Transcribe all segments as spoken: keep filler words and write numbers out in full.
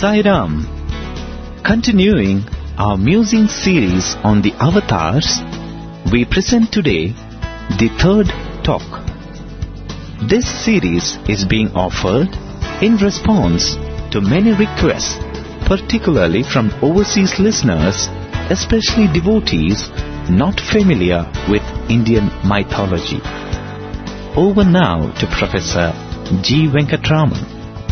Sai Ram. Continuing our musing series on the avatars, we present today the third talk. This series is being offered in response to many requests, particularly from overseas listeners, especially devotees not familiar with Indian mythology. Over now to Professor G. Venkatraman.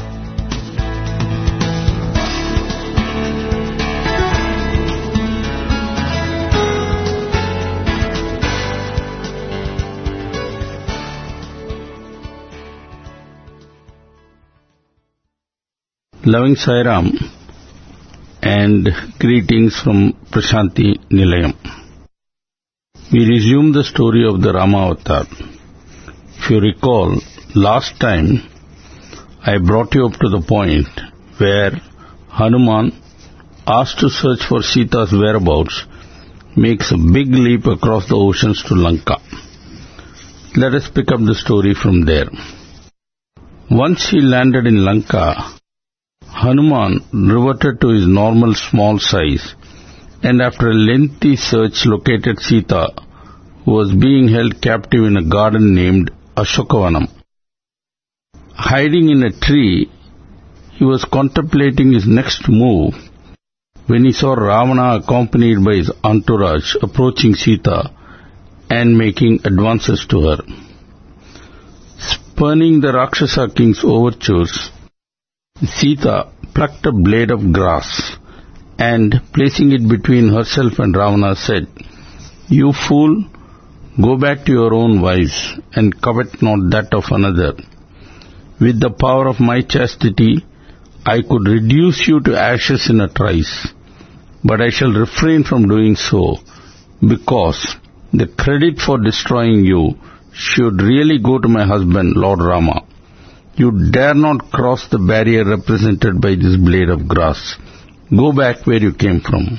Loving Sai Ram and greetings from Prashanti Nilayam. We resume the story of the Rama Avatar. If you recall, last time I brought you up to the point where Hanuman, asked to search for Sita's whereabouts, makes a big leap across the oceans to Lanka. Let us pick up the story from there. Once he landed in Lanka, Hanuman reverted to his normal small size and after a lengthy search located Sita, who was being held captive in a garden named Ashokavanam. Hiding in a tree, he was contemplating his next move when he saw Ravana accompanied by his entourage approaching Sita and making advances to her. Spurning the Rakshasa king's overtures, Sita plucked a blade of grass and, placing it between herself and Ravana, said, "You fool, go back to your own wives and covet not that of another. With the power of my chastity, I could reduce you to ashes in a trice, but I shall refrain from doing so, because the credit for destroying you should really go to my husband, Lord Rama. You dare not cross the barrier represented by this blade of grass. Go back where you came from."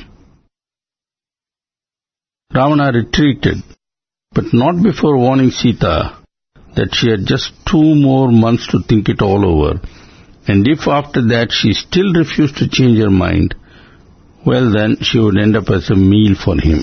Ravana retreated, but not before warning Sita that she had just two more months to think it all over, and if after that she still refused to change her mind, well then she would end up as a meal for him.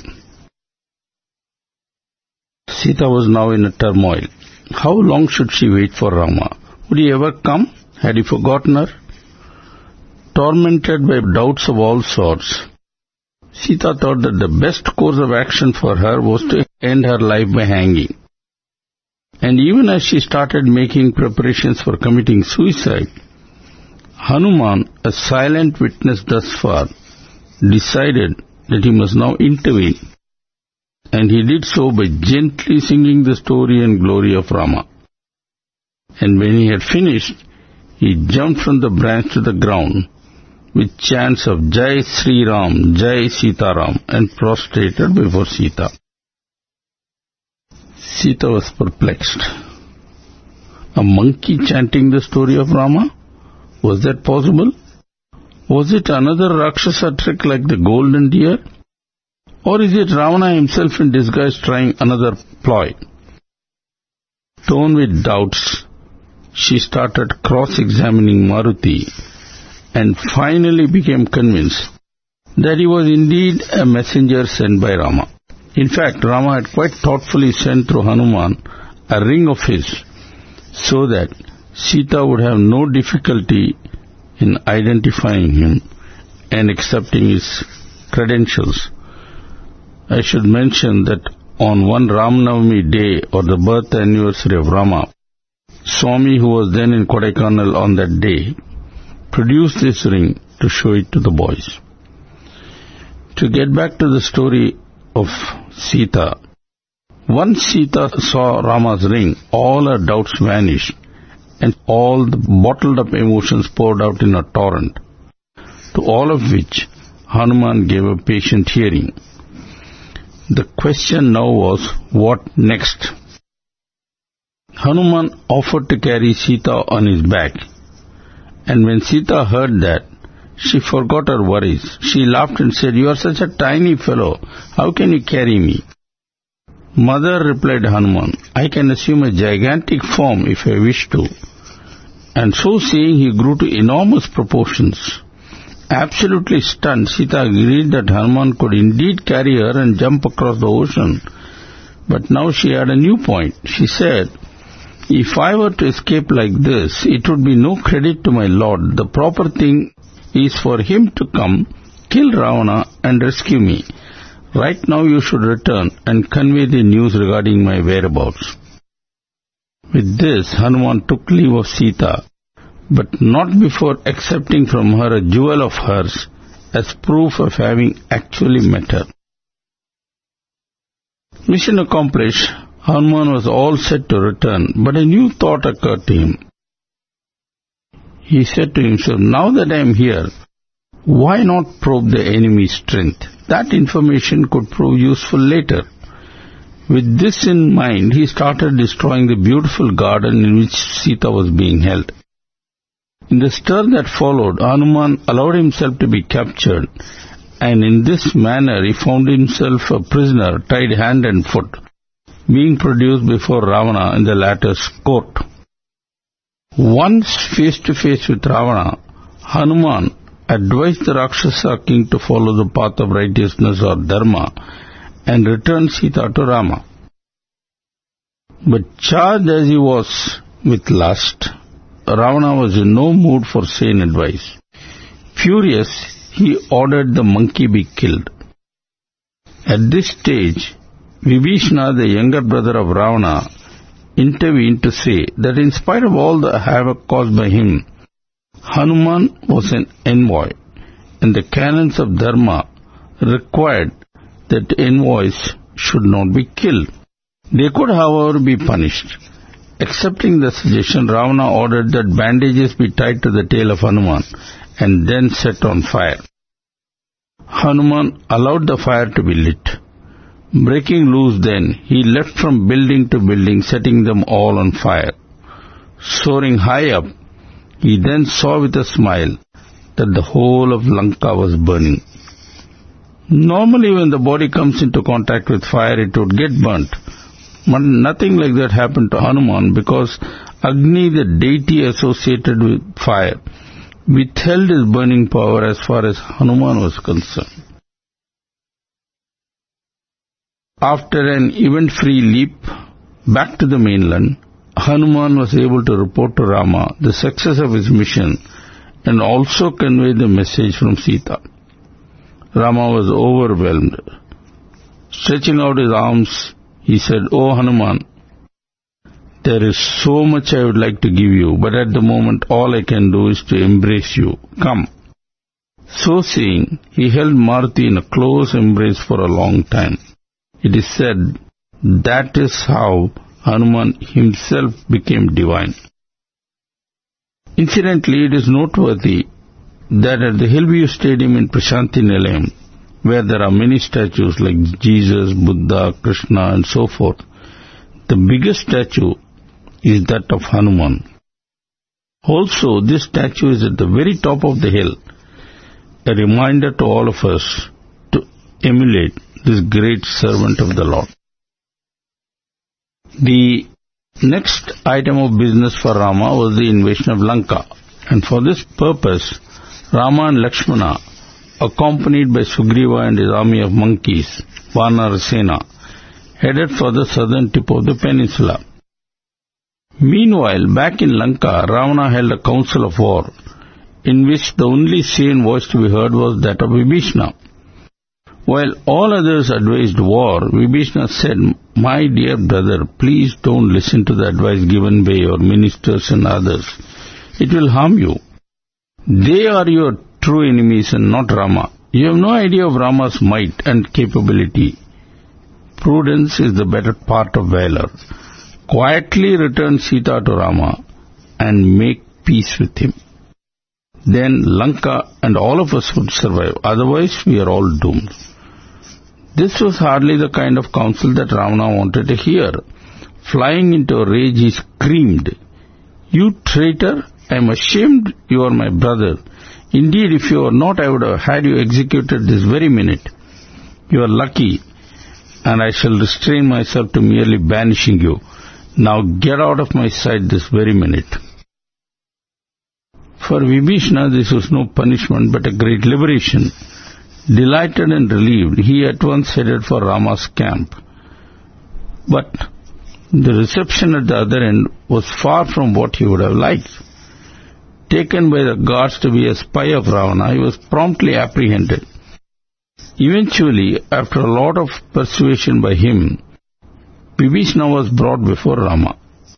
Sita was now in a turmoil. How long should she wait for Rama? Would he ever come? Had he forgotten her? Tormented by doubts of all sorts, Sita thought that the best course of action for her was to end her life by hanging. And even as she started making preparations for committing suicide, Hanuman, a silent witness thus far, decided that he must now intervene. And he did so by gently singing the story and glory of Rama. And when he had finished, he jumped from the branch to the ground with chants of Jai Sri Ram, Jai Sita Ram, and prostrated before Sita. Sita was perplexed. A monkey chanting the story of Rama? Was that possible? Was it another Rakshasa trick like the golden deer? Or is it Ravana himself in disguise trying another ploy? Torn with doubts, she started cross-examining Maruti and finally became convinced that he was indeed a messenger sent by Rama. In fact, Rama had quite thoughtfully sent through Hanuman a ring of his so that Sita would have no difficulty in identifying him and accepting his credentials. I should mention that on one Ramnavami day, or the birth anniversary of Rama, Swami, who was then in Kodaikanal on that day, produced this ring to show it to the boys. To get back to the story of Sita, once Sita saw Rama's ring, all her doubts vanished and all the bottled-up emotions poured out in a torrent, to all of which Hanuman gave a patient hearing. The question now was, what next? Hanuman offered to carry Sita on his back, and when Sita heard that, she forgot her worries. She laughed and said, "You are such a tiny fellow. How can you carry me?" "Mother," replied Hanuman, "I can assume a gigantic form if I wish to." And so saying, he grew to enormous proportions. Absolutely stunned, Sita agreed that Hanuman could indeed carry her and jump across the ocean. But now she had a new point. She said, if I were to escape like this, it would be no credit to my lord. The proper thing is for him to come, kill Ravana and rescue me. Right now you should return and convey the news regarding my whereabouts. With this, Hanuman took leave of Sita, but not before accepting from her a jewel of hers as proof of having actually met her. Mission accomplished, Hanuman was all set to return, but a new thought occurred to him. He said to himself, now that I am here, why not probe the enemy's strength? That information could prove useful later. With this in mind, he started destroying the beautiful garden in which Sita was being held. In the stir that followed, Hanuman allowed himself to be captured, and in this manner he found himself a prisoner tied hand and foot, being produced before Ravana in the latter's court. Once face to face with Ravana, Hanuman advised the Rakshasa king to follow the path of righteousness or dharma and return Sita to Rama. But charged as he was with lust, Ravana was in no mood for sane advice. Furious, he ordered the monkey be killed. At this stage, Vibhishana, the younger brother of Ravana, intervened to say that in spite of all the havoc caused by him, Hanuman was an envoy, and the canons of dharma required that envoys should not be killed. They could, however, be punished. Accepting the suggestion, Ravana ordered that bandages be tied to the tail of Hanuman and then set on fire. Hanuman allowed the fire to be lit. Breaking loose then, he leapt from building to building, setting them all on fire. Soaring high up, he then saw with a smile that the whole of Lanka was burning. Normally when the body comes into contact with fire, it would get burnt. But nothing like that happened to Hanuman because Agni, the deity associated with fire, withheld his burning power as far as Hanuman was concerned. After an event-free leap back to the mainland, Hanuman was able to report to Rama the success of his mission and also convey the message from Sita. Rama was overwhelmed. Stretching out his arms, he said, "O Hanuman, there is so much I would like to give you, but at the moment all I can do is to embrace you. Come." So saying, he held Maruti in a close embrace for a long time. It is said that is how Hanuman himself became divine. Incidentally, it is noteworthy that at the Hillview Stadium in Prashanthi Nilayam, where there are many statues like Jesus, Buddha, Krishna and so forth, the biggest statue is that of Hanuman. Also, this statue is at the very top of the hill, a reminder to all of us to emulate this great servant of the Lord. The next item of business for Rama was the invasion of Lanka, and for this purpose, Rama and Lakshmana, accompanied by Sugriva and his army of monkeys, Vanarasena, headed for the southern tip of the peninsula. Meanwhile, back in Lanka, Ravana held a council of war, in which the only sane voice to be heard was that of Vibhishana. While all others advised war, Vibhishana said, "My dear brother, please don't listen to the advice given by your ministers and others. It will harm you. They are your true enemies and not Rama. You have no idea of Rama's might and capability. Prudence is the better part of valor. Quietly return Sita to Rama and make peace with him. Then Lanka and all of us would survive. Otherwise, we are all doomed." This was hardly the kind of counsel that Ravana wanted to hear. Flying into a rage, he screamed, "You traitor! I am ashamed you are my brother. Indeed, if you were not, I would have had you executed this very minute. You are lucky, and I shall restrain myself to merely banishing you. Now get out of my sight this very minute." For Vibhishana, this was no punishment but a great liberation. Delighted and relieved, he at once headed for Rama's camp. But the reception at the other end was far from what he would have liked. Taken by the guards to be a spy of Ravana, he was promptly apprehended. Eventually, after a lot of persuasion by him, Vibhishana was brought before Rama.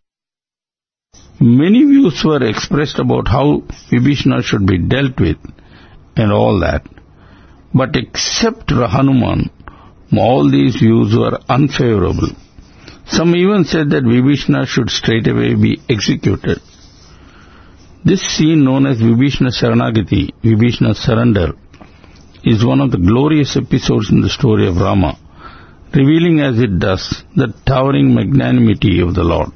Many views were expressed about how Vibhishana should be dealt with and all that. But except Hanuman, all these views were unfavorable. Some even said that Vibhishana should straightaway be executed. This scene known as Vibhishana Sharanagati, Vibhishana surrender, is one of the glorious episodes in the story of Rama, revealing as it does the towering magnanimity of the Lord.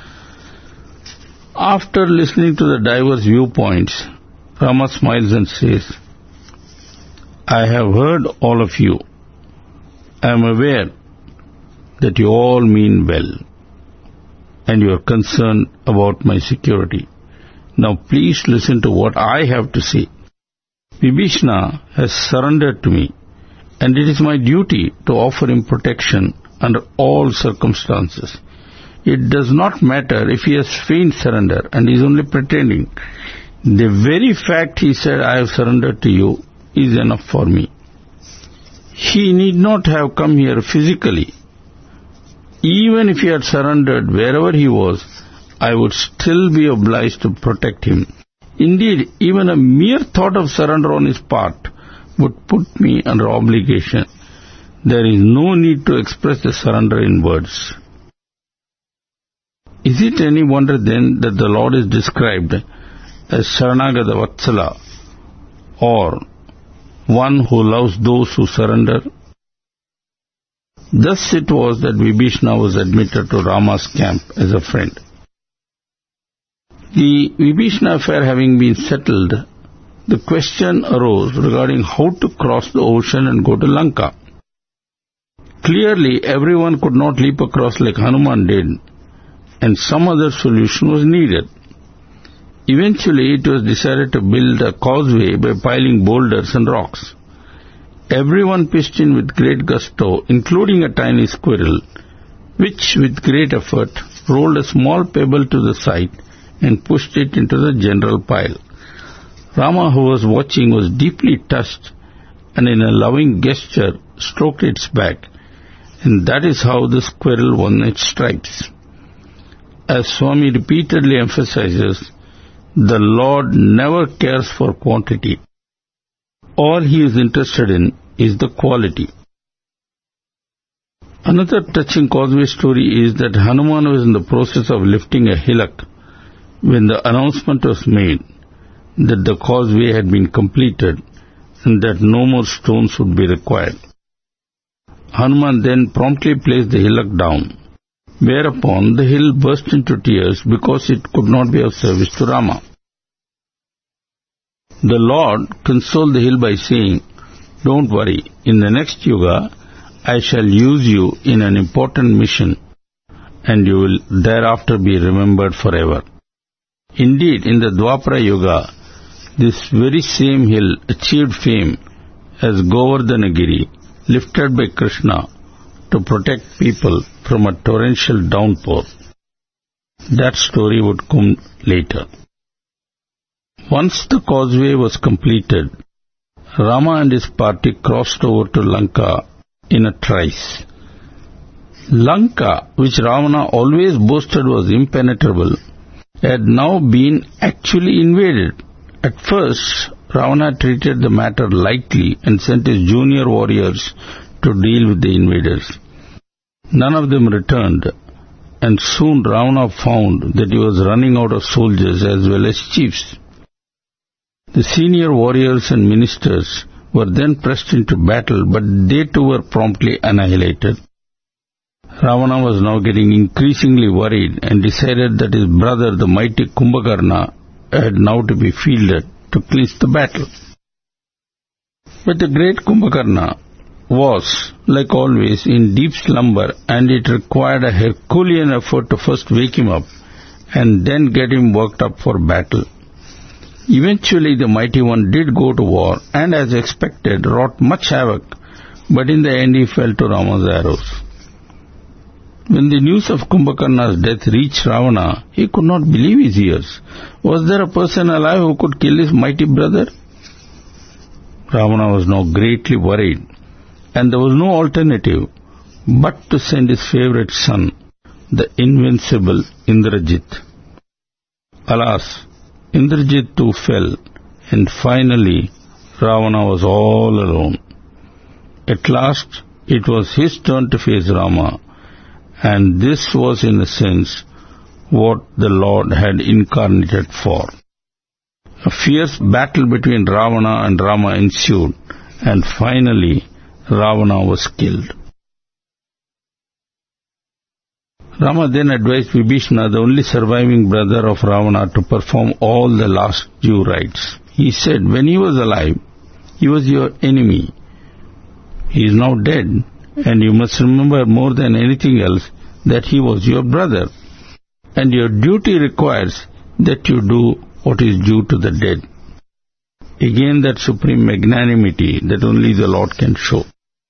After listening to the diverse viewpoints, Rama smiles and says, I have heard all of you. I am aware that you all mean well and you are concerned about my security. Now please listen to what I have to say. Vibhishana has surrendered to me, and it is my duty to offer him protection under all circumstances. It does not matter if he has feigned surrender and is only pretending. The very fact he said, I have surrendered to you, is enough for me. He need not have come here physically. Even if he had surrendered wherever he was, I would still be obliged to protect him. Indeed, even a mere thought of surrender on his part would put me under obligation. There is no need to express the surrender in words. Is it any wonder then that the Lord is described as Sharanagata Vatsala, or one who loves those who surrender? Thus it was that Vibhishana was admitted to Rama's camp as a friend. The Vibhishana affair having been settled, the question arose regarding how to cross the ocean and go to Lanka. Clearly, everyone could not leap across like Hanuman did, and some other solution was needed. Eventually, it was decided to build a causeway by piling boulders and rocks. Everyone pitched in with great gusto, including a tiny squirrel, which, with great effort, rolled a small pebble to the side and pushed it into the general pile. Rama, who was watching, was deeply touched and in a loving gesture stroked its back, and that is how the squirrel won its stripes. As Swami repeatedly emphasizes, the Lord never cares for quantity. All he is interested in is the quality. Another touching causeway story is that Hanuman was in the process of lifting a hillock when the announcement was made that the causeway had been completed and that no more stones would be required. Hanuman then promptly placed the hillock down, whereupon the hill burst into tears because it could not be of service to Rama. The Lord consoled the hill by saying, Don't worry, in the next yuga I shall use you in an important mission, and you will thereafter be remembered forever. Indeed, in the Dwapara Yuga, this very same hill achieved fame as Govardhanagiri, lifted by Krishna to protect people from a torrential downpour. That story would come later. Once the causeway was completed, Rama and his party crossed over to Lanka in a trice. Lanka, which Ravana always boasted was impenetrable, had now been actually invaded. At first, Ravana treated the matter lightly and sent his junior warriors to deal with the invaders. None of them returned, and soon Ravana found that he was running out of soldiers as well as chiefs. The senior warriors and ministers were then pressed into battle, but they too were promptly annihilated. Ravana was now getting increasingly worried and decided that his brother, the mighty Kumbhakarna, had now to be fielded to clinch the battle. But the great Kumbhakarna was, like always, in deep slumber, and it required a Herculean effort to first wake him up and then get him worked up for battle. Eventually the mighty one did go to war and, as expected, wrought much havoc, but in the end he fell to Rama's arrows. When the news of Kumbhakarna's death reached Ravana, he could not believe his ears. Was there a person alive who could kill his mighty brother? Ravana was now greatly worried, and there was no alternative but to send his favorite son, the invincible Indrajit. Alas, Indrajit too fell, and finally Ravana was all alone. At last it was his turn to face Rama, and this was in a sense what the Lord had incarnated for. A fierce battle between Ravana and Rama ensued, and finally Ravana was killed. Rama then advised Vibhishana, the only surviving brother of Ravana, to perform all the last due rites. He said, when he was alive, he was your enemy. He is now dead, and you must remember more than anything else that he was your brother, and your duty requires that you do what is due to the dead. Again, that supreme magnanimity that only the Lord can show.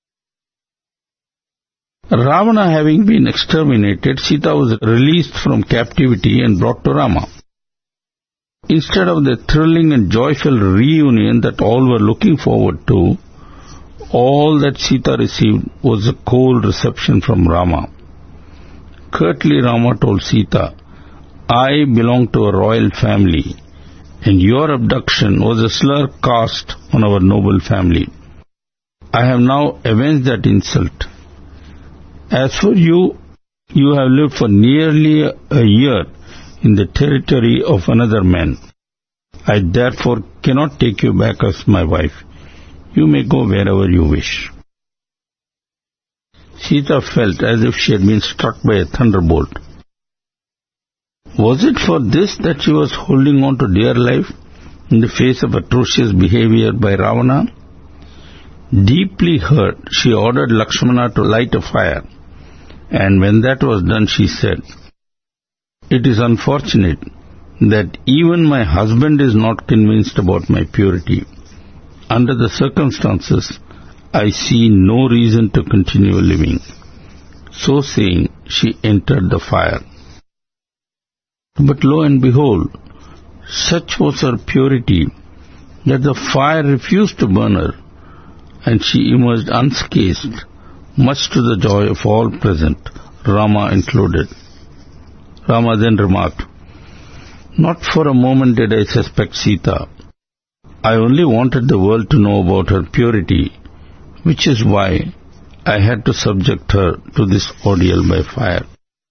Ravana having been exterminated, Sita was released from captivity and brought to Rama. Instead of the thrilling and joyful reunion that all were looking forward to, all that Sita received was a cold reception from Rama. Curtly Rama told Sita, I belong to a royal family, and your abduction was a slur cast on our noble family. I have now avenged that insult. As for you, you have lived for nearly a year in the territory of another man. I therefore cannot take you back as my wife. You may go wherever you wish. Sita felt as if she had been struck by a thunderbolt. Was it for this that she was holding on to dear life in the face of atrocious behavior by Ravana? Deeply hurt, she ordered Lakshmana to light a fire, and when that was done, she said, it is unfortunate that even my husband is not convinced about my purity. Under the circumstances, I see no reason to continue living. So saying, she entered the fire. But lo and behold, such was her purity that the fire refused to burn her, and she emerged unscathed, much to the joy of all present, Rama included. Rama then remarked, not for a moment did I suspect Sita. I only wanted the world to know about her purity, which is why I had to subject her to this ordeal by fire.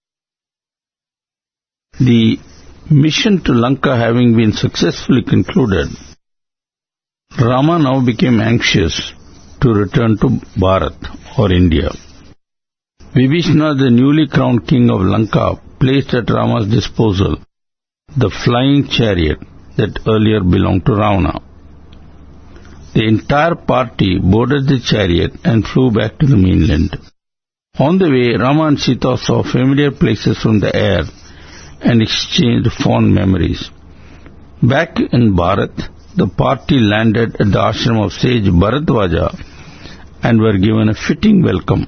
The mission to Lanka having been successfully concluded, Rama now became anxious to return to Bharat, or India. Vibhishana, the newly crowned king of Lanka, placed at Rama's disposal the flying chariot that earlier belonged to Ravana. The entire party boarded the chariot and flew back to the mainland. On the way, Rama and Sita saw familiar places from the air and exchanged fond memories. Back in Bharat, the party landed at the ashram of sage Bharadwaja and were given a fitting welcome.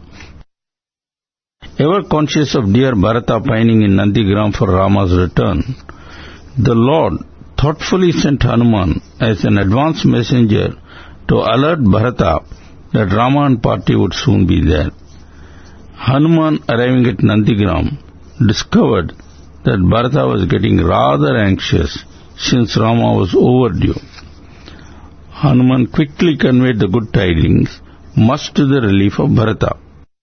Ever conscious of dear Bharata pining in Nandigram for Rama's return, the Lord thoughtfully sent Hanuman as an advance messenger to alert Bharata that Rama and party would soon be there. Hanuman, arriving at Nandigram, discovered that Bharata was getting rather anxious since Rama was overdue. Hanuman quickly conveyed the good tidings, much to the relief of Bharata.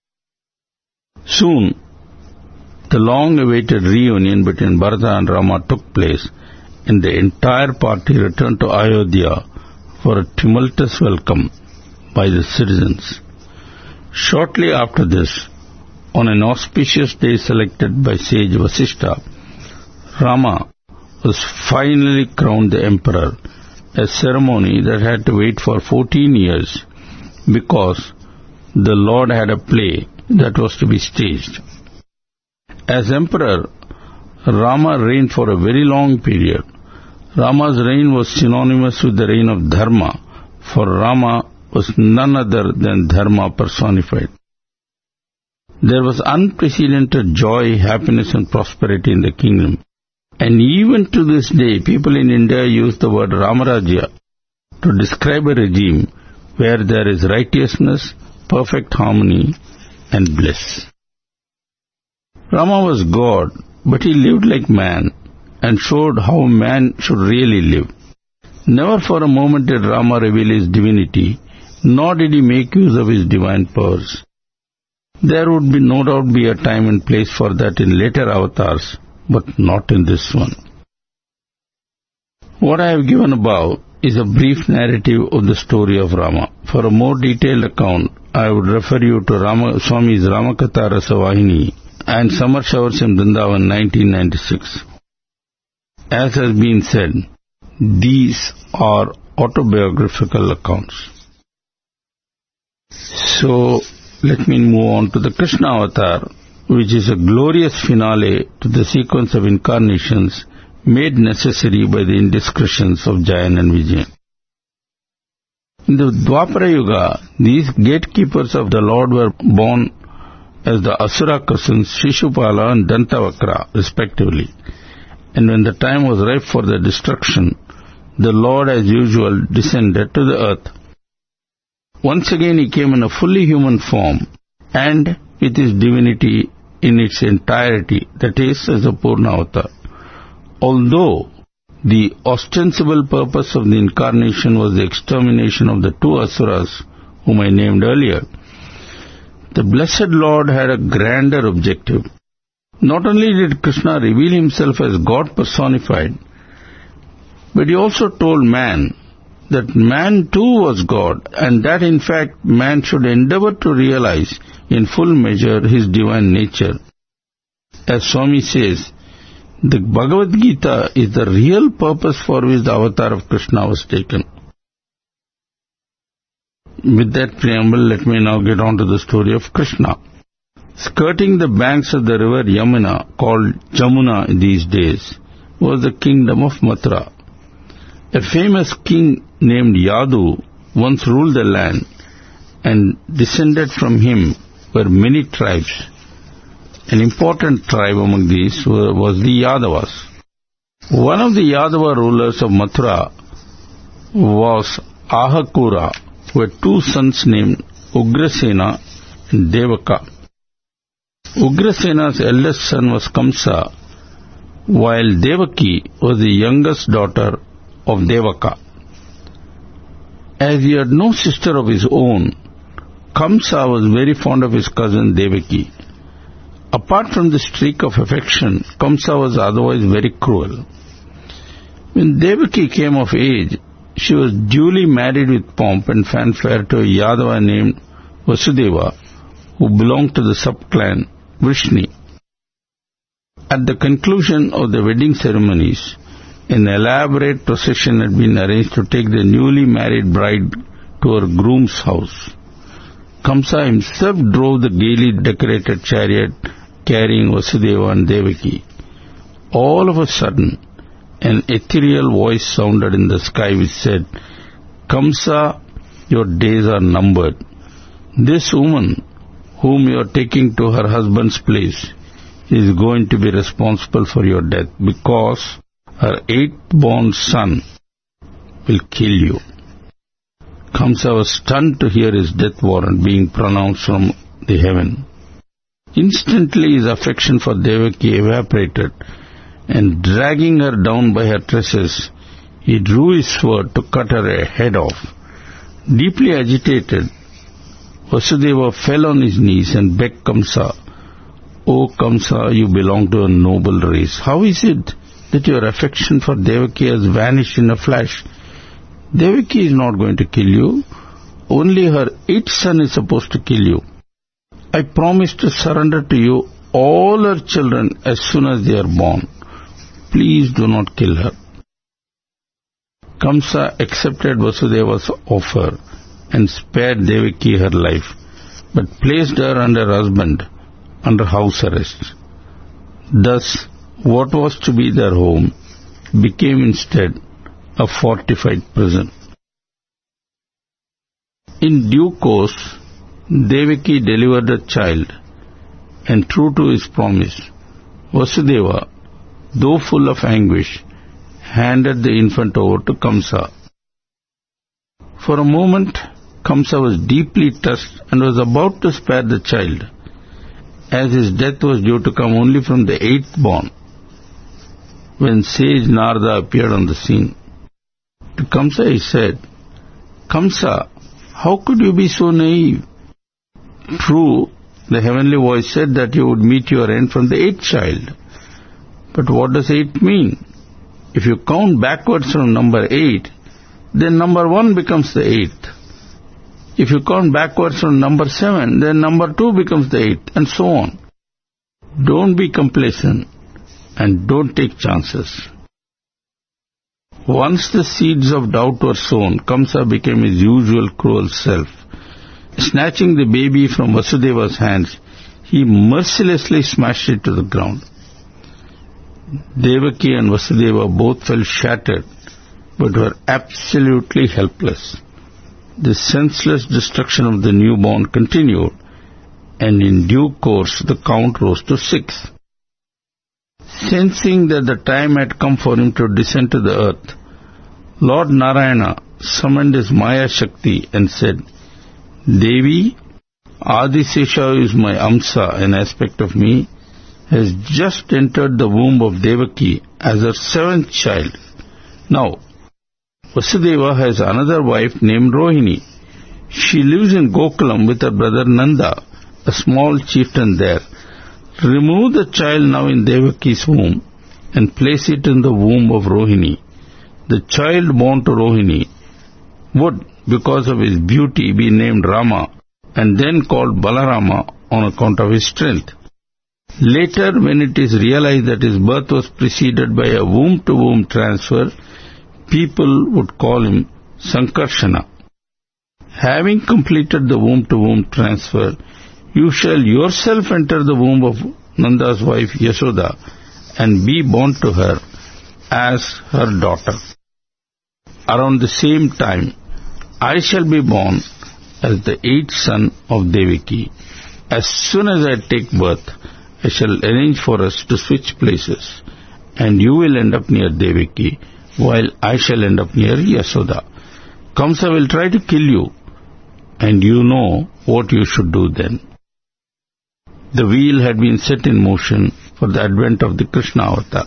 Soon, the long-awaited reunion between Bharata and Rama took place, and the entire party returned to Ayodhya for a tumultuous welcome by the citizens. Shortly after this, on an auspicious day selected by sage Vasishtha, Rama was finally crowned the emperor, a ceremony that had to wait for fourteen years because the Lord had a play that was to be staged. As emperor, Rama reigned for a very long period, Rama's reign was synonymous with the reign of Dharma, for Rama was none other than Dharma personified. There was unprecedented joy, happiness and prosperity in the kingdom. And even to this day, people in India use the word Ramarajya to describe a regime where there is righteousness, perfect harmony and bliss. Rama was God, but he lived like man and showed how man should really live. Never for a moment did Rama reveal his divinity, nor did he make use of his divine powers. There would be no doubt be a time and place for that in later avatars, but not in this one. What I have given above is a brief narrative of the story of Rama. For a more detailed account, I would refer you to Rama, Swami's Ramakatha Rasavahini and Summer Showers in Vrindavan nineteen ninety-six. As has been said, these are autobiographical accounts. So, let me move on to the Krishna avatar, which is a glorious finale to the sequence of incarnations made necessary by the indiscretions of Jayan and Vijayan. In the Dwapara Yuga, these gatekeepers of the Lord were born as the Asura cousins Shishupala and Dantavakra, respectively. And when the time was ripe for their destruction, the Lord, as usual, descended to the earth. Once again he came in a fully human form and with his divinity in its entirety, that is, as a Purnavatar. Although the ostensible purpose of the incarnation was the extermination of the two Asuras whom I named earlier, the blessed Lord had a grander objective. Not only did Krishna reveal himself as God personified, but he also told man that man too was God, and that in fact man should endeavor to realize in full measure his divine nature. As Swami says, the Bhagavad Gita is the real purpose for which the avatar of Krishna was taken. With that preamble, let me now get on to the story of Krishna. Skirting the banks of the river Yamuna, called Jamuna in these days, was the kingdom of Mathura. A famous king named Yadu once ruled the land, and descended from him were many tribes. An important tribe among these was the Yadavas. One of the Yadava rulers of Mathura was Ahakura, who had two sons named Ugrasena and Devaka. Ugrasena's eldest son was Kamsa, while Devaki was the youngest daughter of Devaka. As he had no sister of his own, Kamsa was very fond of his cousin Devaki. Apart from the streak of affection, Kamsa was otherwise very cruel. When Devaki came of age, she was duly married with pomp and fanfare to a Yadava named Vasudeva, who belonged to the sub-clan Vrishni. At the conclusion of the wedding ceremonies, an elaborate procession had been arranged to take the newly married bride to her groom's house. Kamsa himself drove the gaily decorated chariot carrying Vasudeva and Devaki. All of a sudden, an ethereal voice sounded in the sky which said, "Kamsa, your days are numbered. This woman, whom you are taking to her husband's place, is going to be responsible for your death, because her eighth-born son will kill you." Kamsa was stunned to hear his death warrant being pronounced from the heaven. Instantly his affection for Devaki evaporated, and dragging her down by her tresses, he drew his sword to cut her head off. Deeply agitated, Vasudeva fell on his knees and begged Kamsa, "O Kamsa, you belong to a noble race. How is it that your affection for Devaki has vanished in a flash? Devaki is not going to kill you. Only her eighth son is supposed to kill you. I promise to surrender to you all her children as soon as they are born. Please do not kill her." Kamsa accepted Vasudeva's offer and spared Devaki her life, but placed her and her husband under house arrest. Thus, what was to be their home became instead a fortified prison. In due course, Devaki delivered a child, and true to his promise, Vasudeva, though full of anguish, handed the infant over to Kamsa. For a moment, Kamsa was deeply touched and was about to spare the child, as his death was due to come only from the eighth born, when sage Narada appeared on the scene. To Kamsa he said, "Kamsa, how could you be so naive? True, the heavenly voice said that you would meet your end from the eighth child. But what does eight mean? If you count backwards from number eight, then number one becomes the eighth. If you count backwards from number seven, then number two becomes the eighth, and so on. Don't be complacent and don't take chances." Once the seeds of doubt were sown, Kamsa became his usual cruel self. Snatching the baby from Vasudeva's hands, he mercilessly smashed it to the ground. Devaki and Vasudeva both felt shattered, but were absolutely helpless. The senseless destruction of the newborn continued, and in due course the count rose to six. Sensing that the time had come for him to descend to the earth, Lord Narayana summoned his Maya Shakti and said, "Devi, Adisesha, who is my Amsa, an aspect of me, has just entered the womb of Devaki as her seventh child. Now, Vasudeva has another wife named Rohini. She lives in Gokulam with her brother Nanda, a small chieftain there. Remove the child now in Devaki's womb and place it in the womb of Rohini. The child born to Rohini would, because of his beauty, be named Rama and then called Balarama on account of his strength. Later, when it is realized that his birth was preceded by a womb-to-womb transfer, people would call him Sankarshana. Having completed the womb-to-womb transfer, you shall yourself enter the womb of Nanda's wife Yashoda and be born to her as her daughter. Around the same time, I shall be born as the eighth son of Devaki. As soon as I take birth, I shall arrange for us to switch places, and you will end up near Devaki, while I shall end up near Yashoda. Kamsa will try to kill you, and you know what you should do then." The wheel had been set in motion for the advent of the Krishna avatar.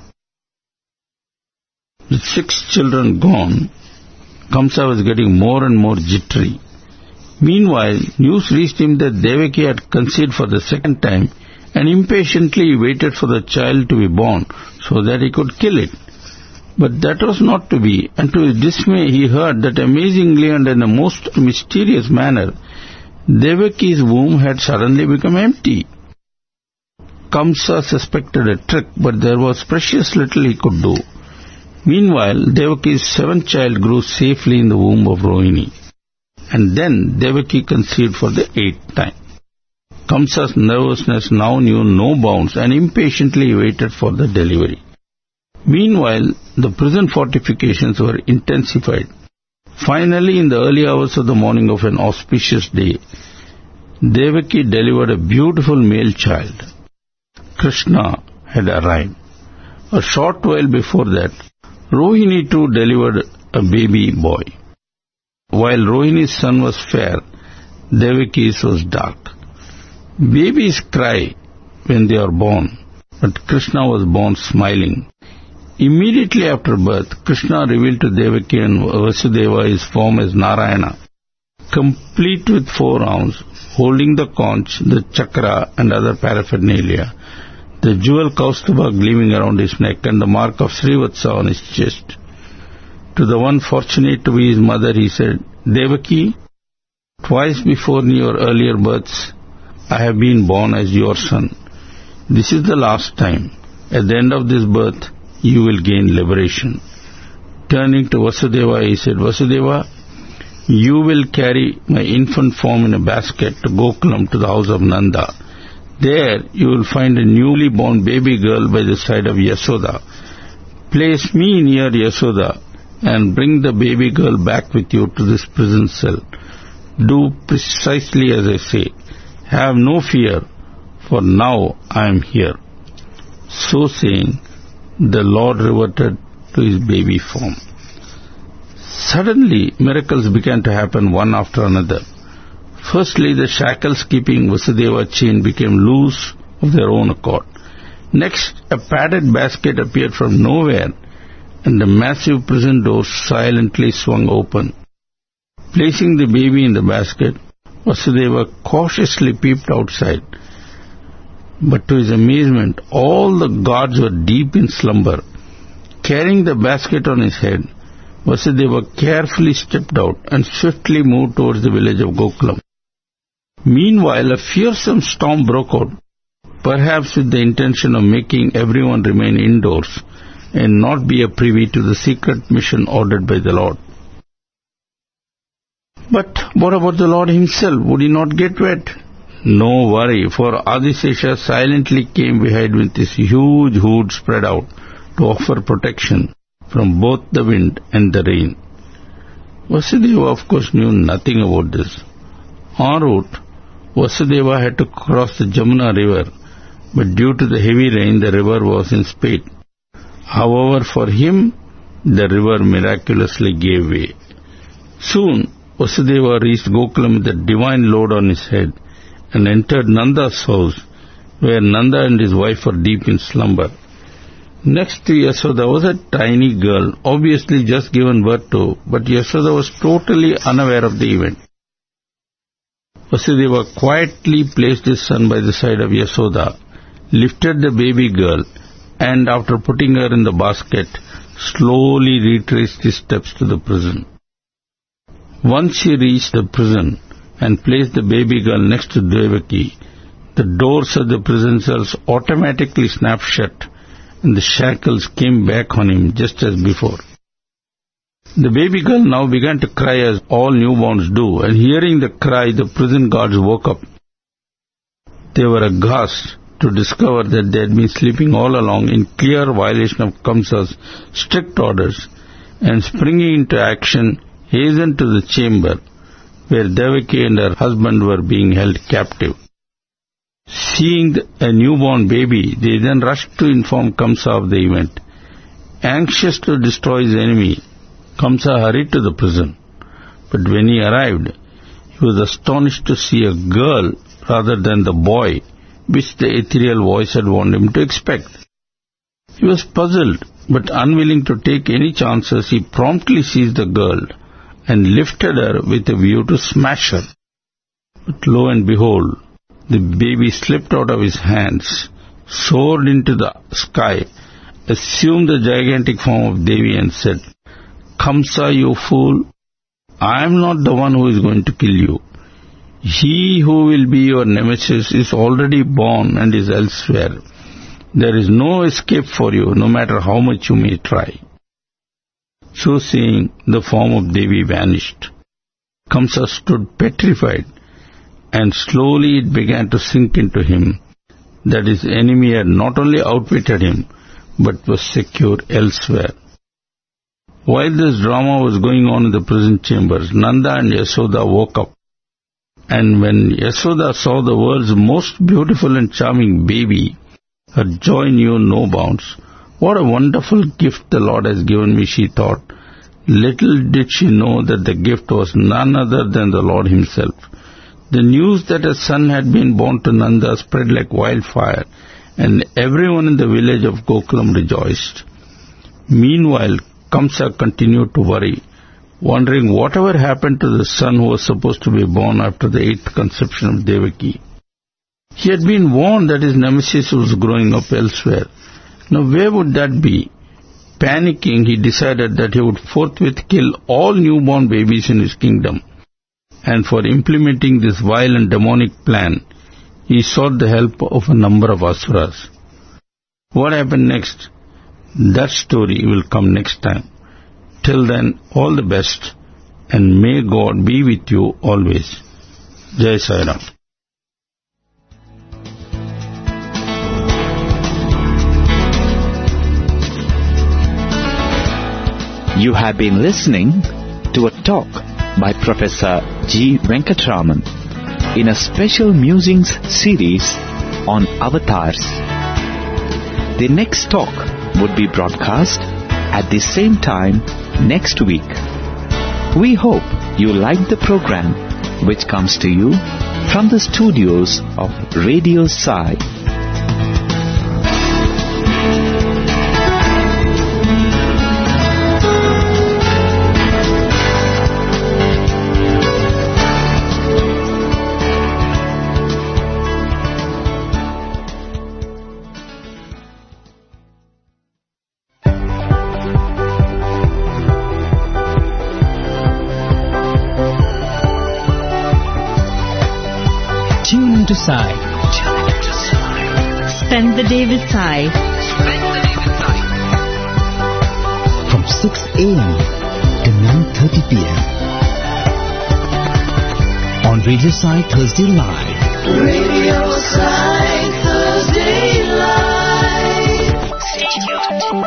With six children gone, Kamsa was getting more and more jittery. Meanwhile, news reached him that Devaki had conceived for the second time, and impatiently he waited for the child to be born so that he could kill it. But that was not to be, and to his dismay he heard that amazingly and in a most mysterious manner, Devaki's womb had suddenly become empty. Kamsa suspected a trick, but there was precious little he could do. Meanwhile, Devaki's seventh child grew safely in the womb of Rohini, and then Devaki conceived for the eighth time. Kamsa's nervousness now knew no bounds, and impatiently waited for the delivery. Meanwhile, the prison fortifications were intensified. Finally, in the early hours of the morning of an auspicious day, Devaki delivered a beautiful male child. Krishna had arrived. A short while before that, Rohini too delivered a baby boy. While Rohini's son was fair, Devaki's was dark. Babies cry when they are born, but Krishna was born smiling. Immediately after birth, Krishna revealed to Devaki and Vasudeva his form as Narayana, complete with four arms, holding the conch, the chakra and other paraphernalia, the jewel Kaustubha gleaming around his neck and the mark of Srivatsa on his chest. To the one fortunate to be his mother, he said, "Devaki, twice before in your earlier births, I have been born as your son. This is the last time. At the end of this birth, you will gain liberation." Turning to Vasudeva, he said, "Vasudeva, you will carry my infant form in a basket to Gokulam, to the house of Nanda. There you will find a newly born baby girl by the side of Yashoda. Place me near Yasoda and bring the baby girl back with you to this prison cell. Do precisely as I say. Have no fear, for now I am here." So saying, the Lord reverted to his baby form. Suddenly, miracles began to happen one after another. Firstly, the shackles keeping Vasudeva chain became loose of their own accord. Next, a padded basket appeared from nowhere, and the massive prison door silently swung open. Placing the baby in the basket, Vasudeva cautiously peeped outside. But to his amazement, all the guards were deep in slumber. Carrying the basket on his head, Vasudeva carefully stepped out and swiftly moved towards the village of Gokulam. Meanwhile, a fearsome storm broke out, perhaps with the intention of making everyone remain indoors and not be a privy to the secret mission ordered by the Lord. But what about the Lord himself? Would he not get wet? No worry, for Adisesha silently came behind with his huge hood spread out to offer protection from both the wind and the rain. Vasudeva, of course, knew nothing about this. En route, Vasudeva had to cross the Jamuna river, but due to the heavy rain, the river was in spate. However, for him, the river miraculously gave way. Soon, Vasudeva reached Gokulam with a divine load on his head and entered Nanda's house, where Nanda and his wife were deep in slumber. Next to Yasoda was a tiny girl, obviously just given birth to, but Yasoda was totally unaware of the event. Vasudeva quietly placed his son by the side of Yasoda, lifted the baby girl, and after putting her in the basket, slowly retraced his steps to the prison. Once he reached the prison and placed the baby girl next to Devaki, the doors of the prison cells automatically snapped shut, and the shackles came back on him just as before. The baby girl now began to cry as all newborns do, and hearing the cry, the prison guards woke up. They were aghast to discover that they had been sleeping all along in clear violation of Kamsa's strict orders, and springing into action, hastened to the chamber where Devaki and her husband were being held captive. Seeing a newborn baby, they then rushed to inform Kamsa of the event. Anxious to destroy his enemy, Kamsa hurried to the prison. But when he arrived, he was astonished to see a girl rather than the boy which the ethereal voice had warned him to expect. He was puzzled, but unwilling to take any chances, he promptly seized the girl and lifted her with a view to smash her. But lo and behold, the baby slipped out of his hands, soared into the sky, assumed the gigantic form of Devi and said, "Kamsa, you fool, I am not the one who is going to kill you. He who will be your nemesis is already born and is elsewhere. There is no escape for you, no matter how much you may try." So saying, the form of Devi vanished. Kamsa stood petrified, and slowly it began to sink into him that his enemy had not only outwitted him, but was secure elsewhere. While this drama was going on in the prison chambers, Nanda and Yasoda woke up. And when Yasoda saw the world's most beautiful and charming baby, her joy knew no bounds. What a wonderful gift the Lord has given me, she thought. Little did she know that the gift was none other than the Lord himself. The news that a son had been born to Nanda spread like wildfire, and everyone in the village of Gokulam rejoiced. Meanwhile, Kamsa continued to worry, wondering whatever happened to the son who was supposed to be born after the eighth conception of Devaki. He had been warned that his nemesis was growing up elsewhere. Now where would that be? Panicking, he decided that he would forthwith kill all newborn babies in his kingdom. And for implementing this vile and demonic plan, he sought the help of a number of asuras. What happened next? That story will come next time. Till then, all the best, and may God be with you always. Jai Sai Ram. You have been listening to a talk by Professor G. Venkatraman in a special musings series on avatars. The next talk would be broadcast at the same time next week. We hope you like the program which comes to you from the studios of Radio Sai. Tune into Sai. Spend the day with Sai. From six a.m. to nine thirty p.m. on Radio Sai Thursday Live. Radio Sai Thursday Live. Stay tuned.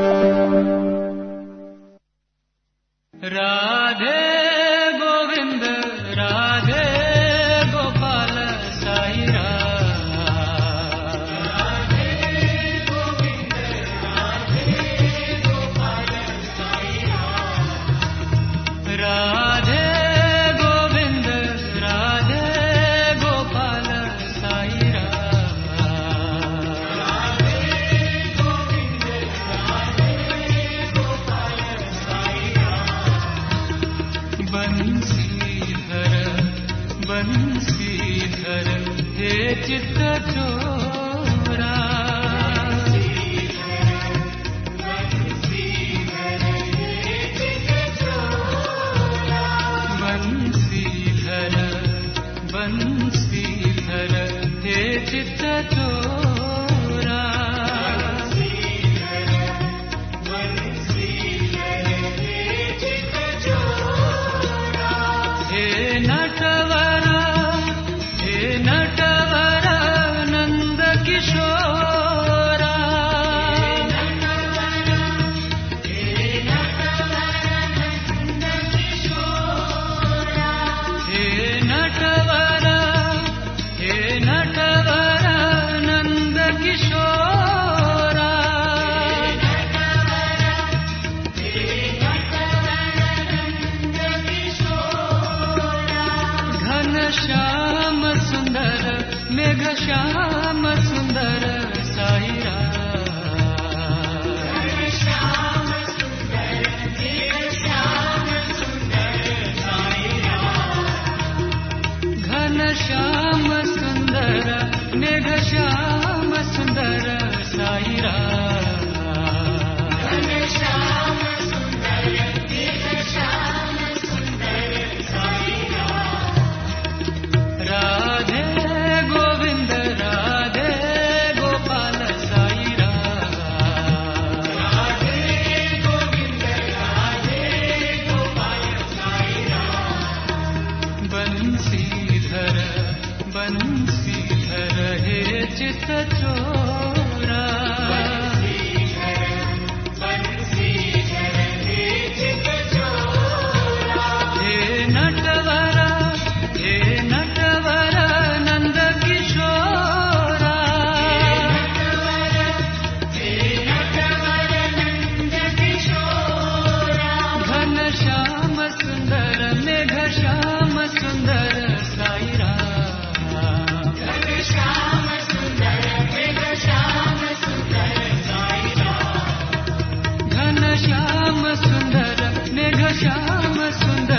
Radhe Govind, Radhe Gopal Sai Ram. Radhe Govind, Radhe Gopal Sai Ram. Radhe Govind, Radhe Gopal Sai Ram. Radhe Govind, Radhe Gopal Sai Ram. Bansidhar, Bansidhar, he chitta chora. Bansidhar, Bansidhar, he chitta chora. He Natavara, He Natavara, Nanda Kishora. He Natavara, He Natavara, Nanda Kishora. घन श्याम सुंदर मेघ श्याम सुंदर साई घन श्याम सुंदर मेघ श्याम सुंदर साई राधे गोविंद राधे गोपाल साई राधे गोविंद राधे गोपाल साई बंसीधर बंसीधर हे चित चोरा हे नटवरा हे नटवरा नंद किशोरा घन श्याम सुंदर मेघ श्याम सुंदर साई राम घन श्याम सुंदर मेघ श्याम सुंदर साई राम घन श्याम सुंदर मेघ श्याम सुंदर